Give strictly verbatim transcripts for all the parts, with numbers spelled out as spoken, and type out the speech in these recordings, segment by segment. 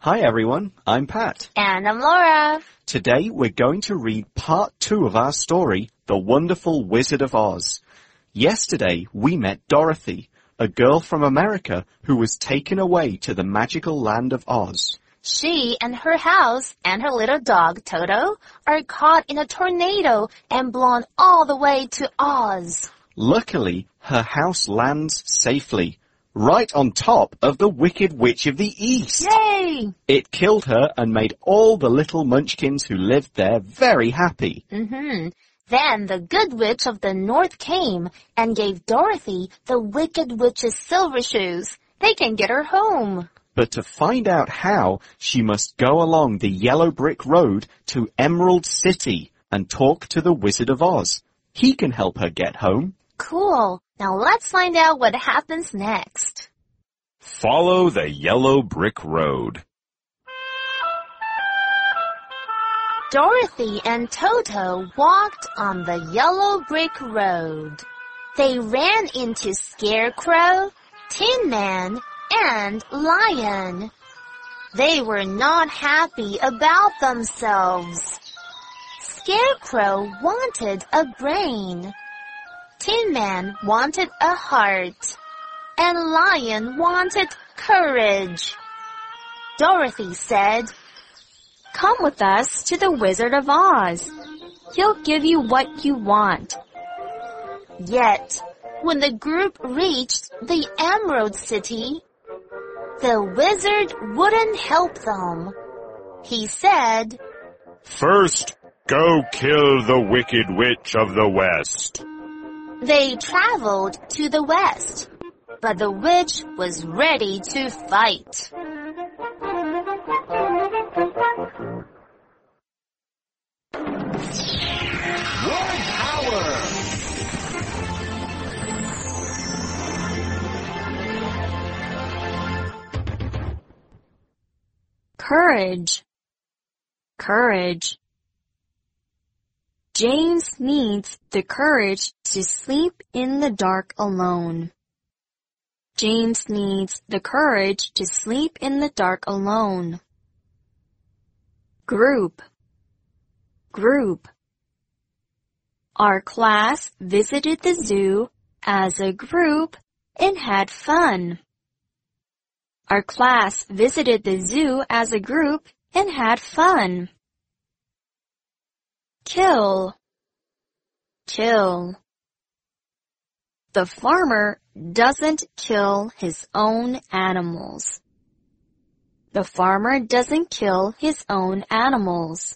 Hi everyone, I'm Pat. And I'm Laura. Today we're going to read part two of our story, The Wonderful Wizard of Oz. Yesterday we met Dorothy, a girl from America who was taken away to the magical land of Oz. She and her house and her little dog, Toto, are caught in a tornado and blown all the way to Oz. Luckily, her house lands safely, right on top of the Wicked Witch of the East. Yay! It killed her and made all the little munchkins who lived there very happy. Mm-hmm. Then the Good Witch of the North came and gave Dorothy the Wicked Witch's silver shoes. They can get her home. But to find out how, she must go along the yellow brick road to Emerald City and talk to the Wizard of Oz. He can help her get home. Cool. Now let's find out what happens next. Follow the yellow brick road. Dorothy and Toto walked on the yellow brick road. They ran into Scarecrow, Tin Man, and Lion. They were not happy about themselves. Scarecrow wanted a brain. Tin Man wanted a heart. And Lion wanted courage. Dorothy said, "Come with us to the Wizard of Oz. He'll give you what you want." Yet, when the group reached the Emerald City, the wizard wouldn't help them. He said, First, go kill the Wicked Witch of the West. They traveled to the west, but the witch was ready to fight. Word power! Courage. Courage. James needs the courage to sleep in the dark alone. James needs the courage to sleep in the dark alone. Group. Group. Our class visited the zoo as a group and had fun. Our class visited the zoo as a group and had fun. Kill. Kill. The farmer doesn't kill his own animals. The farmer doesn't kill his own animals.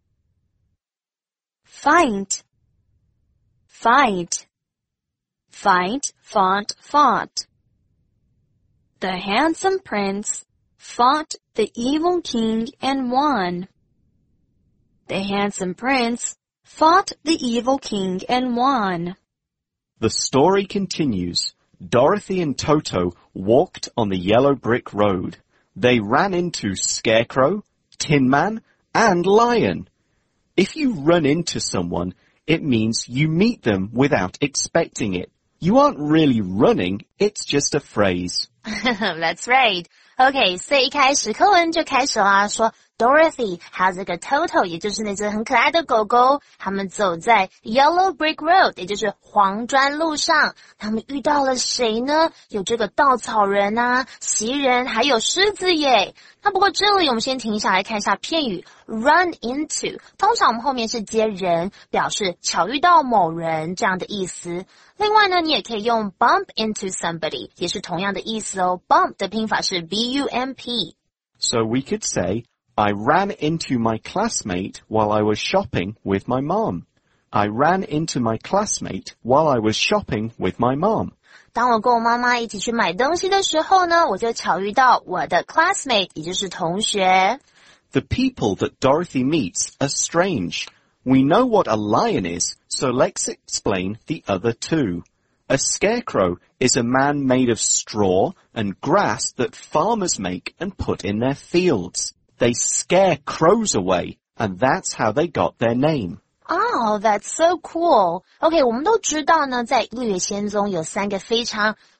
Fight. Fight. Fight, fought, fought. The handsome prince fought the evil king and won. The handsome prince fought the evil king and won. The story continues. Dorothy and Toto walked on the yellow brick road. They ran into Scarecrow, Tin Man, and Lion. If you run into someone, it means you meet them without expecting it. You aren't really running, it's just a phrase. That's right. Okay, 所以一开始课文就开始啦，说 Dorothy 还有这个 Toto， 也就是那只很可爱的狗狗，他们走在 Yellow Brick Road， 也就是黄砖路上。他们遇到了谁呢？有这个稻草人啊，袭人，还有狮子耶。那不过这里我们先停下来看一下片语 run into， 通常我们后面是接人，表示巧遇到某人这样的意思。另外呢，你也可以用 bump into somebody， 也是同样的意思哦。bump 的拼法是 B U M P。 So we could say, I ran into my classmate while I was shopping with my mom. I ran into my classmate while I was shopping with my mom. 当我跟我妈妈一起去买东西的时候呢，我就巧遇到我的 classmate， 也就是同学。 The people that Dorothy meets are strange. We know what a lion is, so let's explain the other two. A scarecrow is a man made of straw and grass that farmers make and put in their fields. They scare crows away, and that's how they got their name. Oh, that's so cool. OK, 我们都知道呢，在绿野仙踪有三个非常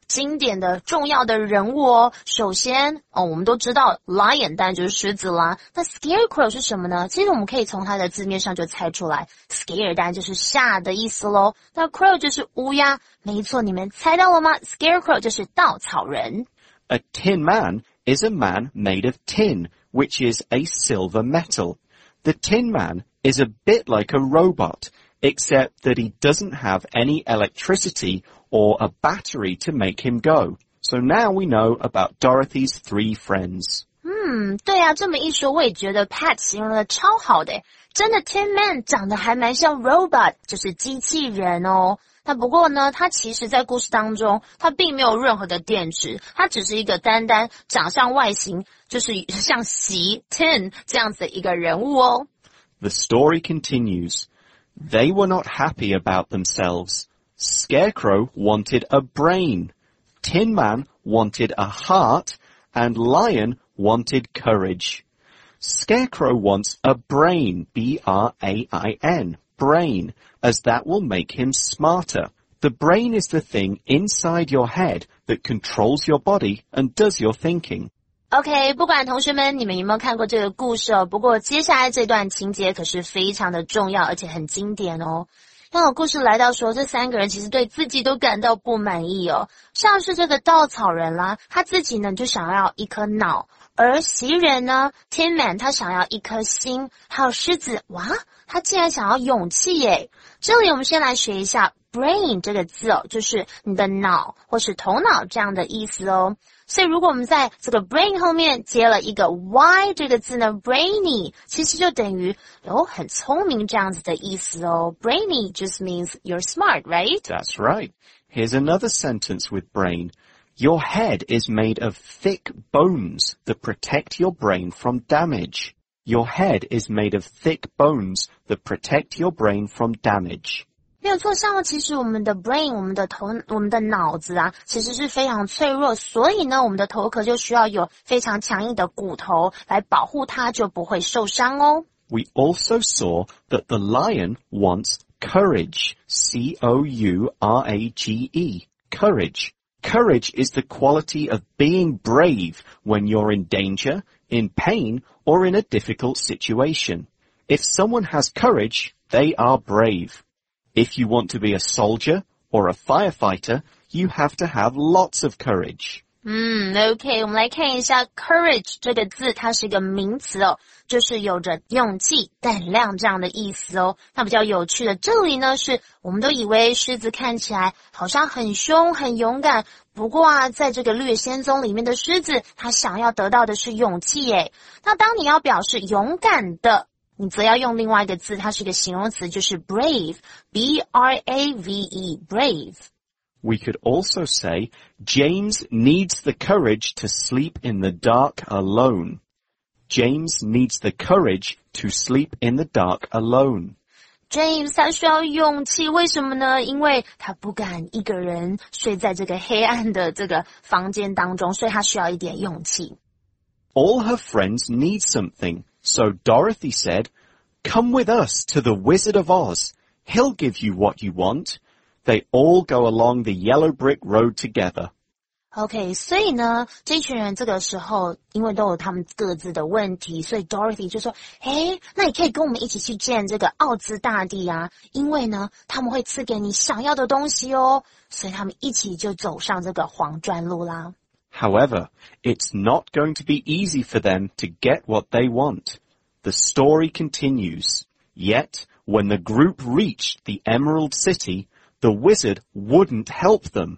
经典的重要的人物哦。首先哦，我们都知道 lion 当然就是狮子啦。那 scarecrow 是什么呢？其实我们可以从它的字面上就猜出来 ，scare 当然就是吓的意思咯。那 crow 就是乌鸦，没错，你们猜到了吗 ？scarecrow 就是稻草人。 A tin man is a man made of tin, which is a silver metal. The tin man is a bit like a robot, except that he doesn't have any electricity or a battery to make him go. So now we know about Dorothy's three friends. 嗯，对啊，这么一说，我也觉得 Pat 形容的超好的，真的 Tin Man 长得还蛮像 robot， 就是机器人哦。那不过呢，他其实在故事当中，他并没有任何的电池，他只是一个单单长相外形就是像席 tin 这样子的一个人物哦。 The story continues. They were not happy about themselves. Scarecrow wanted a brain. Tin Man wanted a heart. And Lion wanted courage. Scarecrow wants a brain, B R A I N, brain, as that will make him smarter. The brain is the thing inside your head that controls your body and does your thinking. OK， 不管同学们你们有没有看过这个故事哦，不过接下来这段情节可是非常的重要，而且很经典哦。那有故事来到说，这三个人其实对自己都感到不满意哦，像是这个稻草人啦，他自己呢就想要一颗脑，而袭人呢 Tin Man 他想要一颗心，还有狮子，哇，他竟然想要勇气耶。这里我们先来学一下 brain 这个字哦，就是你的脑或是头脑这样的意思哦。所以如果我们在这个 brain 后面接了一个 y 这个字呢 brainy 其实就等于有很聪明这样子的意思哦。brainy just means you're smart, right? That's right. Here's another sentence with brain. Your head is made of thick bones that protect your brain from damage. Your head is made of thick bones that protect your brain from damage. 没有错，像其实我们的 brain 我们的头我们的脑子啊其实是非常脆弱，所以呢我们的头壳就需要有非常强硬的骨头来保护它，就不会受伤哦。 We also saw that the lion wants courage, C O U R A G E, courage. Courage is the quality of being brave when you're in danger, in pain, or in a difficult situation. If someone has courage, they are brave.If you want to be a soldier or a firefighter, you have to have lots of courage. 嗯 OK 我们来看一下 courage 这个字，它是一个名词哦，就是有着勇气胆量这样的意思哦。那比较有趣的这里呢，是我们都以为狮子看起来好像很凶很勇敢，不过啊在这个略仙踪里面的狮子，它想要得到的是勇气耶。那当你要表示勇敢的，你则要用另外一个字，它是一个形容词，就是 brave, B R A V E, brave. We could also say, James needs the courage to sleep in the dark alone. James needs the courage to sleep in the dark alone. James 他需要勇气，为什么呢？因为他不敢一个人睡在这个黑暗的这个房间当中，所以他需要一点勇气。 All her friends need something.So Dorothy said, Come with us to the Wizard of Oz. He'll give you what you want. They all go along the yellow brick road together. OK, 所以呢，这群人这个时候因为都有他们各自的问题，所以 Dorothy 就说，诶，那你可以跟我们一起去见这个奥兹大帝啊，因为呢，他们会赐给你想要的东西哦。所以他们一起就走上这个黄砖路啦。 However, it's not going to be easy for them to get what they want.The story continues. Yet, when the group reached the Emerald City, the wizard wouldn't help them.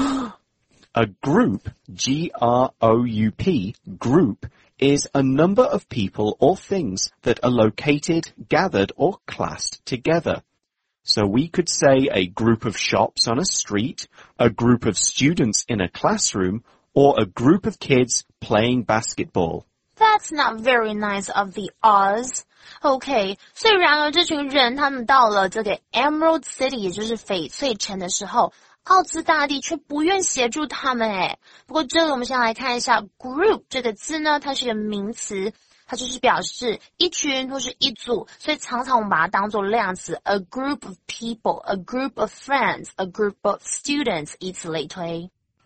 A group, G R O U P, group, is a number of people or things that are located, gathered, or classed together. So we could say a group of shops on a street, a group of students in a classroom, or a group of kids playing basketball.That's not very nice of the Oz. OK, 所以然而这群人他们到了这个 Emerald City 也就是翡翠城的时候，奥兹大帝却不愿协助他们诶。不过这里我们先来看一下 group 这个字呢，它是个名词，它就是表示一群或是一组，所以常常我们把它当作量词 a group of people, a group of friends, a group of students 以此类推。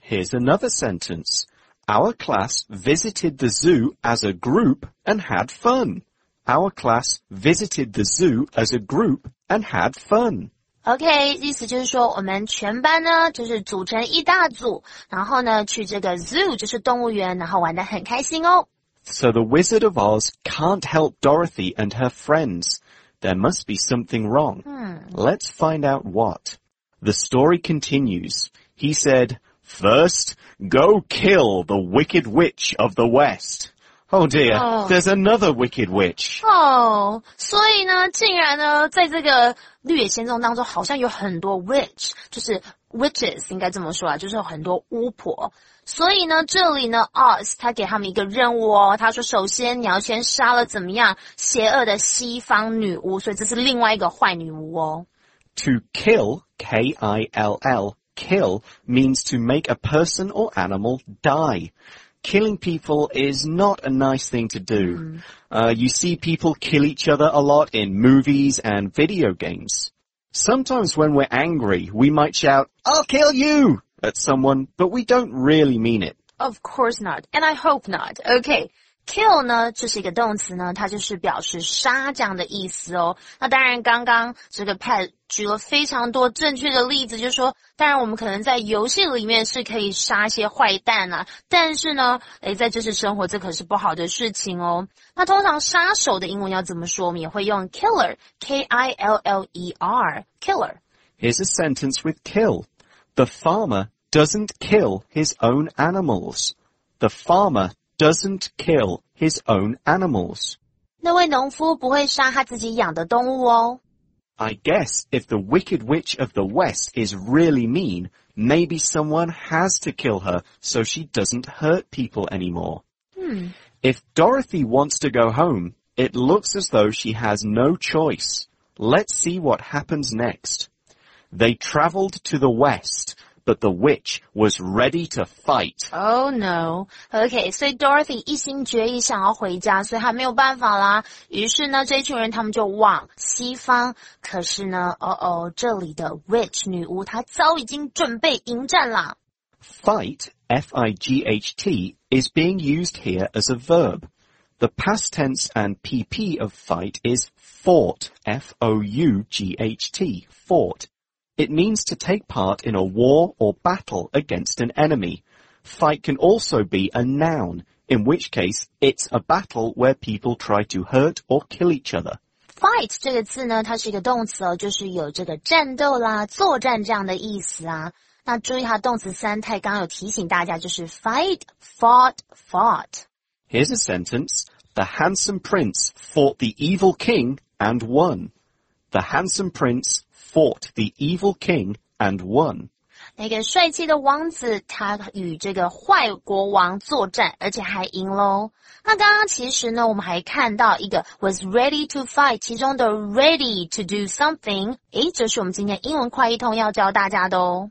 Here's another sentence. Our class visited the zoo as a group and had fun. Our class visited the zoo as a group and had fun. OK, 意思就是说我们全班呢就是组成一大组，然后呢去这个 zoo 就是动物园，然后玩得很开心哦。 So the Wizard of Oz can't help Dorothy and her friends. There must be something wrong. Hmm. Let's find out what. The story continues. He said, First, go kill the Wicked Witch of the West. Oh dear, oh. There's another Wicked Witch. 哦，所以呢，竟然呢，在这个绿野仙踪当中，好像有很多 witch， 就是 witches 应该这么说啊，就是有很多巫婆。所以呢，这里呢 Oz 他给他们一个任务哦，他说首先你要先杀了怎么样邪恶的西方女巫，所以这是另外一个坏女巫哦。 To kill, K I L L, kill means to make a person or animal die. Killing people is not a nice thing to do. Mm. Uh, you see people kill each other a lot in movies and video games. Sometimes when we're angry, we might shout, I'll kill you! at someone, but we don't really mean it. Of course not, and I hope not. Okay, kill 呢，这是一个动词呢，它就是表示杀这样的意思哦。那当然，刚刚这个 Pat 举了非常多正确的例子，就是说，当然我们可能在游戏里面是可以杀一些坏蛋啊，但是呢，诶，在真实生活这可是不好的事情哦。那通常杀手的英文要怎么说？我们也会用 killer, K I L L E R, killer. Here's a sentence with kill. The farmer doesn't kill his own animals. The farmer doesn't kill his own animals. 那位农夫不会杀他自己养的动物哦。 I guess if the Wicked Witch of the West is really mean, maybe someone has to kill her so she doesn't hurt people anymore. Hmm. If Dorothy wants to go home, it looks as though she has no choice. Let's see what happens next. They traveled to the west, but the witch was ready to fight. Oh no. Okay, 所以 Dorothy 一心决意想要回家，所以她没有办法啦。于是呢，这一群人他们就往西方。可是呢，哦哦，这里的 witch 女巫她早已经准备迎战啦。 Fight, F I G H T, is being used here as a verb. The past tense and P P of fight is fought, F O U G H T, fought. It means to take part in a war or battle against an enemy. Fight can also be a noun, in which case it's a battle where people try to hurt or kill each other. Fight 这个字呢，它是一个动词哦，就是有这个战斗啦、作战这样的意思啊。那注意它动词三态，刚刚有提醒大家，就是 fight, fought, fought. Here's a sentence. The handsome prince fought the evil king and won. The handsome prince fought the evil king and won. 那个帅气的王子，他与这个坏国王作战，而且还赢喽。那刚刚其实呢，我们还看到一个 was ready to fight， 其中的 ready to do something， 诶，这是我们今天英文快一通要教大家的哦。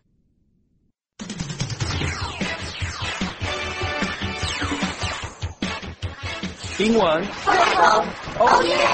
英文快一通，哦耶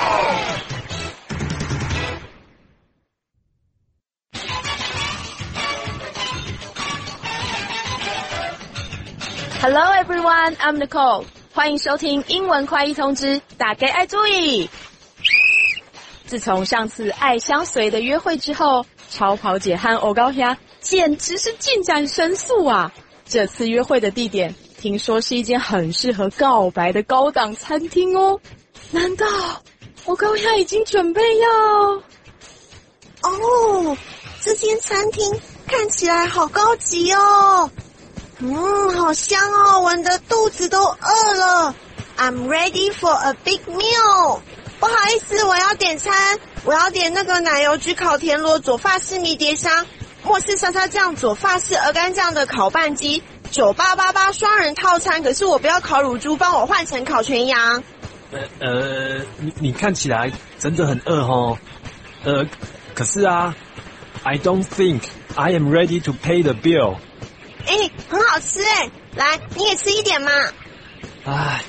！Hello everyone, I'm Nicole. 欢迎收听英文快一通知，大家爱注意。自从上次爱相随的约会之后，超跑姐和欧高虾简直是进展神速啊！这次约会的地点听说是一间很适合告白的高档餐厅哦。难道欧高虾已经准备要？ 哦，这间餐厅看起来好高级哦。嗯，好香哦，闻得肚子都饿了。I'm ready for a big meal。不好意思，我要点餐，我要点那个奶油焗烤田螺佐法式迷迭香，莫氏沙沙酱佐法式鹅肝酱的烤半鸡，九八八八双人套餐。可是我不要烤乳猪，帮我换成烤全羊。 呃呃，你你看起来真的很饿哦。呃，可是啊 ，I don't think I am ready to pay the bill。 哎，很好吃哎，来，你也吃一点嘛。 唉，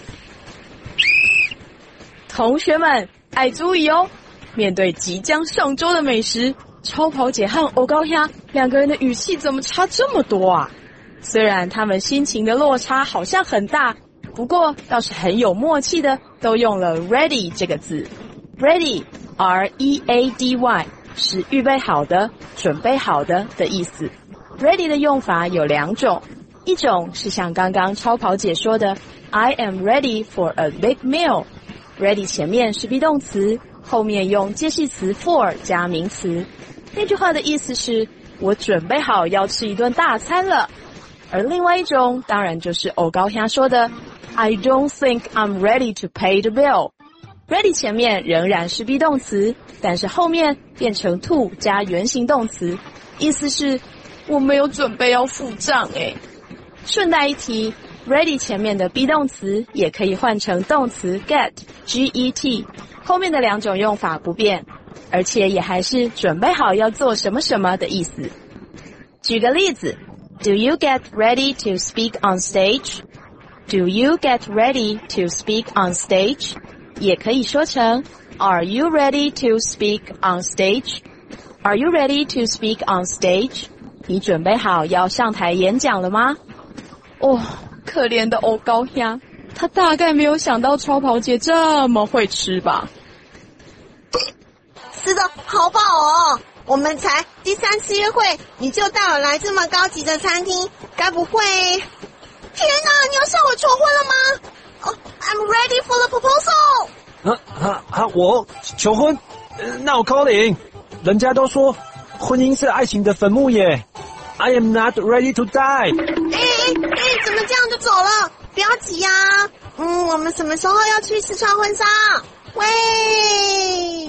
同学们爱注意哦！面对即将上桌的美食，超跑姐和欧高虾两个人的语气怎么差这么多啊？ 虽然他们心情的落差好像很大，不过倒是很有默契的，都用了 ready 这个字。ready R E A D Y 是预备好的、准备好的的意思。ready 的用法有两种，一种是像刚刚超跑姐说的 I am ready for a big meal。 ready 前面是 be 动词，后面用介系词 for 加名词。那句话的意思是我准备好要吃一顿大餐了。而另外一种当然就是欧高兄说的 I don't think I'm ready to pay the bill。 ready 前面仍然是 be 动词，但是后面变成 to 加原形动词，意思是我没有准备要付账诶。顺带一提， ready 前面的 be 动词也可以换成动词 get G E T， 后面的两种用法不变，而且也还是准备好要做什么什么的意思。举个例子， Do you get ready to speak on stage? Do you get ready to speak on stage? 也可以说成 Are you ready to speak on stage? Are you ready to speak on stage? 你准备好要上台演讲了吗？哦，可怜的欧高兄，他大概没有想到超跑姐这么会吃吧。 吃的好饱哦！我们才第三次约会，你就带我来这么高级的餐厅，该不会……天哪，你要向我求婚了吗？哦、oh, ，I'm ready for the proposal。 啊啊啊！我求婚？呃、那我扣零。人家都说婚姻是爱情的坟墓耶。I am not ready to die。 哎哎哎，怎么这样就走了？不要急呀、啊。嗯，我们什么时候要去试穿婚纱？喂！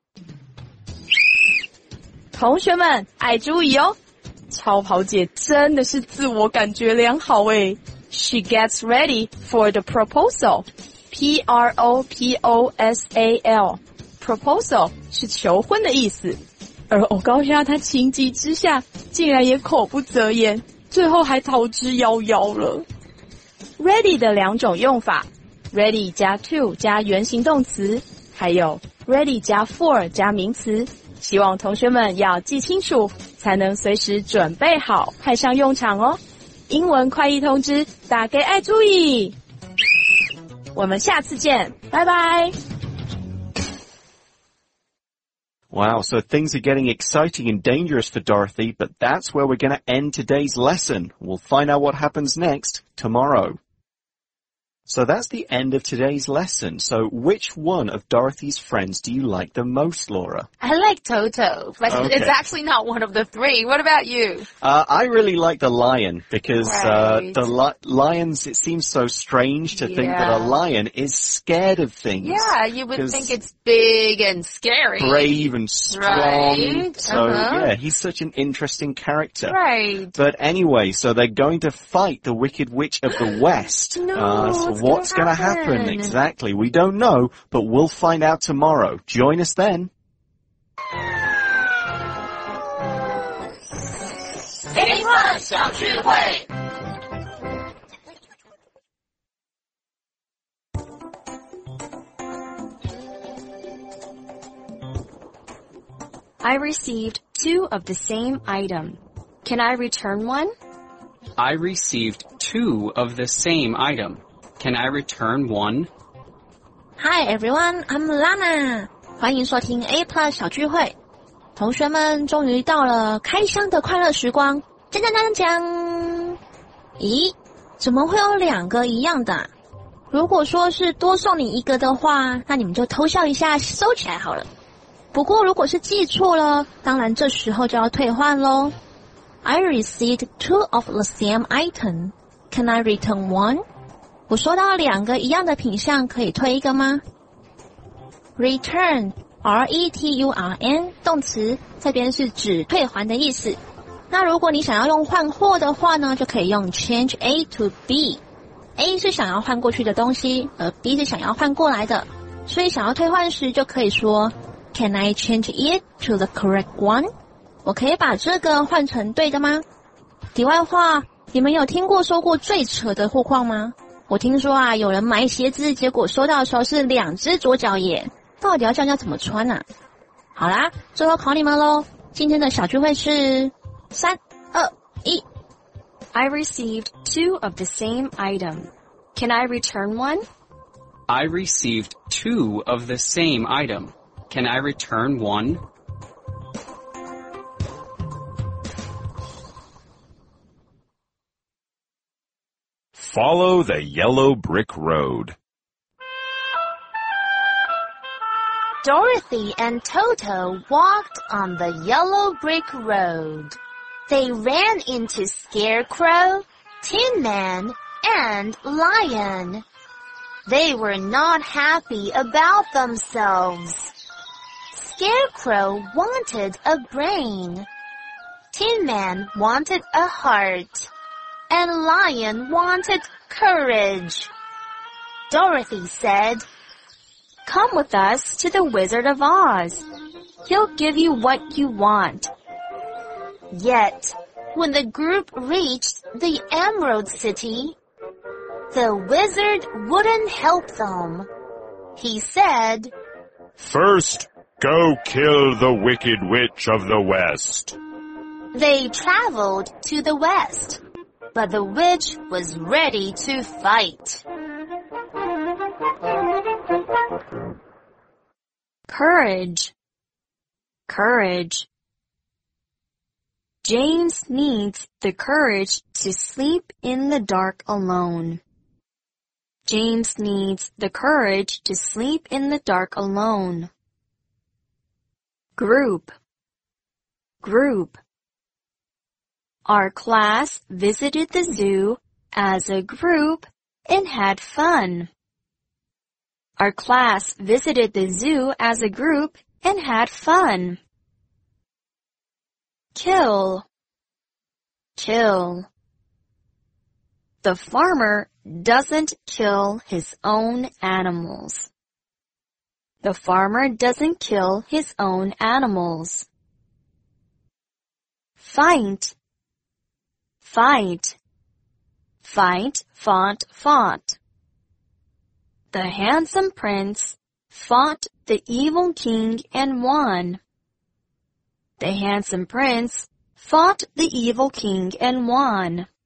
同学们爱注意哦，超跑姐真的是自我感觉良好诶。She gets ready for the proposal. P R O P O S A L. Proposal 是求婚的意思。而欧高虾他情急之下，竟然也口不择言，最后还逃之夭夭了。Ready 的两种用法 ，ready 加 to 加原形动词，还有 ready 加 for 加名词。希望同学们要记清楚，才能随时准备好派上用场哦。英文快译通知，大家爱注意。我们下次见，拜拜。 Wow, so things are getting exciting and dangerous for Dorothy, but that's where we're going to end today's lesson. We'll find out what happens next tomorrow. So that's the end of today's lesson. So which one of Dorothy's friends do you like the most, Laura? I like Toto, but Okay. it's actually not one of the three. What about you? Uh, I really like the lion because uh, Right. the li- lions, it seems so strange to think that a Yeah. lion is scared of things. Yeah, you would 'Cause think it's big and scary. brave and strong. Right. So Uh-huh. yeah, he's such an interesting character. Right. But anyway, so they're going to fight the Wicked Witch of the West. No, uh, so what's what's gonna going to happen? happen? Exactly. We don't know, but we'll find out tomorrow. Join us then. A Plus 小聚会。I received two of the same item. Can I return one? I received two of the same item. Can I return one? Hi everyone, I'm Lana. 欢迎收听 A Plus 小聚会。同学们终于到了开箱的快乐时光。讲讲讲讲。咦，怎么会有两个一样的啊？如果说是多送你一个的话，那你们就偷笑一下收起来好了。不过如果是记错了，当然这时候就要退换咯。I received two of the same item. Can I return one? 我收到两个一样的品项，可以退一个吗？ Return, R E T U R N 动词，这边是指退还的意思。那如果你想要用换货的话呢，就可以用 change A to B。A 是想要换过去的东西，而 B 是想要换过来的，所以想要退换时就可以说 Can I change it to the correct one? 我可以把这个换成对的吗？题外话，你们有听过收过最扯的货况吗？我听说啊，有人买鞋子，结果收到的时候是两只左脚耶，到底要这样要怎么穿啊？好啦，最后考你们咯，今天的小聚会是三二一 I received two of the same item. Can I return one? I received two of the same item. Can I return one? Follow the yellow brick road. Dorothy and Toto walked on the yellow brick road. They ran into Scarecrow, Tin Man, and Lion. They were not happy about themselves. Scarecrow wanted a brain. Tin Man wanted a heart. And Lion wanted courage. Dorothy said, Come with us to the Wizard of Oz. He'll give you what you want. Yet, when the group reached the Emerald City, the wizard wouldn't help them. He said, First, go kill the Wicked Witch of the West. They traveled to the west, but the witch was ready to fight. Courage. Courage. James needs the courage to sleep in the dark alone. James needs the courage to sleep in the dark alone. Group. Group. Our class visited the zoo as a group and had fun. Our class visited the zoo as a group and had fun. Kill. Kill. The farmer doesn't kill his own animals. The farmer doesn't kill his own animals. Fight. Fight. Fight, fought, fought. The handsome prince fought the evil king and won. The handsome prince fought the evil king and won.